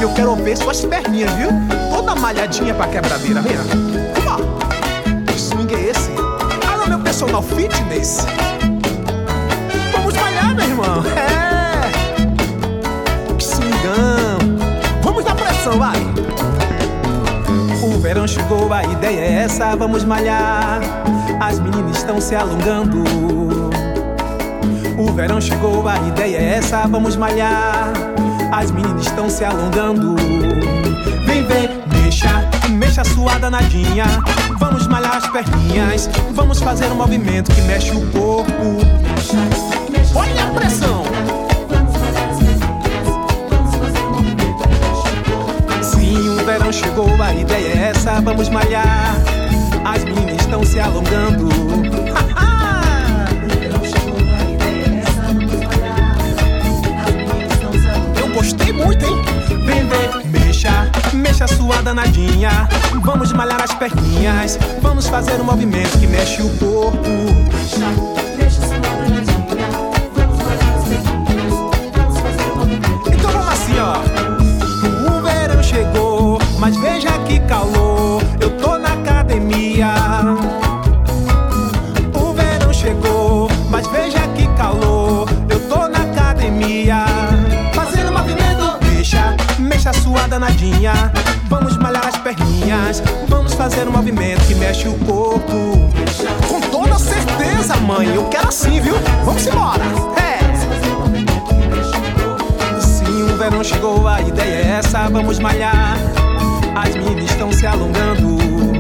eu quero ver suas perninhas, viu? Toda malhadinha pra quebradeira, vem. Que swing é esse? Alô, meu personal fitness. Vamos malhar, meu irmão. Que swingão. Vamos na pressão, vai. O verão chegou, a ideia é essa, vamos malhar. As meninas estão se alongando. O verão chegou, a ideia é essa, vamos malhar. As meninas estão se alongando. Vem, mexa a sua danadinha. Vamos malhar as perninhas. Vamos fazer um movimento que mexe o corpo. Olha a pressão. Sim, o verão chegou, a ideia é essa, vamos malhar. As meninas estão se alongando. Gostei muito, hein? Vem, mexa a sua danadinha. Vamos malhar as perninhas. Vamos fazer um movimento que mexe o corpo. Mexa a sua danadinha. Vamos malhar as perninhas. Vamos fazer um movimento. Então vamos assim, ó. O verão chegou, mas veja que calor. Eu tô na academia. O verão chegou, mas veja que calor. Eu tô na academia. Mexa a sua danadinha. Vamos malhar as perninhas. Vamos fazer um movimento que mexe o corpo. Com toda certeza, mãe, eu quero assim, viu? Vamos embora. Sim, o verão chegou, a ideia é essa, vamos malhar. As meninas estão se alongando.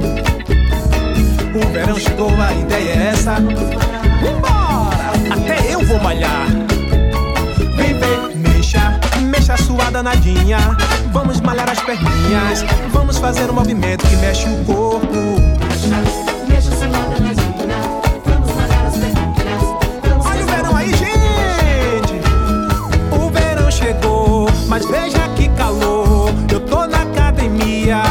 O verão chegou, a ideia é essa. Vambora! Até eu vou malhar. Mexa a sua danadinha. Vamos malhar as perninhas. Vamos fazer um movimento que mexe o corpo. Mexa a sua danadinha. Vamos malhar as perninhas. Olha o verão aí, gente. O verão chegou, mas veja que calor. Eu tô na academia.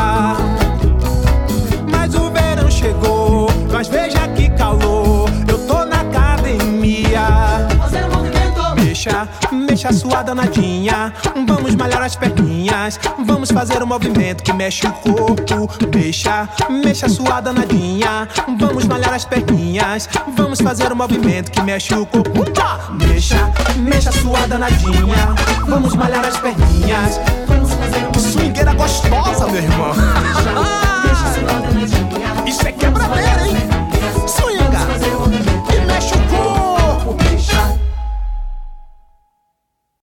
Mas o verão chegou, mas veja que calor. Eu tô na academia. Fazer um movimento. Mexa a sua danadinha. Vamos malhar as perninhas. Vamos fazer um movimento que mexe o corpo. Mexa a sua danadinha. Vamos malhar as perninhas. Vamos fazer um movimento que mexe o corpo. Mexa a sua danadinha. Vamos malhar as perninhas. Vamos fazer um swingueira gostosa, meu irmão. Isso é quebradeira, hein?